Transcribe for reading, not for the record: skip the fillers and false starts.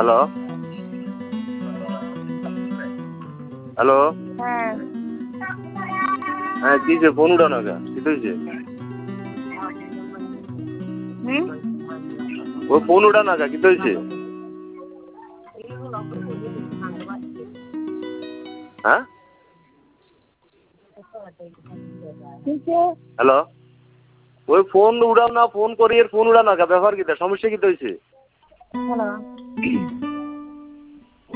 hello hello হ্যাঁ হ্যাঁ কি যে ফোন উঠানো কে কি হয়েছে ও ফোন উঠানো কে কি হয়েছে হ্যাঁ হ্যালো ওই ফোন উড়াও না ফোন করি এর ফোন উড়ানো কে ব্যাপার কি সমস্যা কি হয়েছে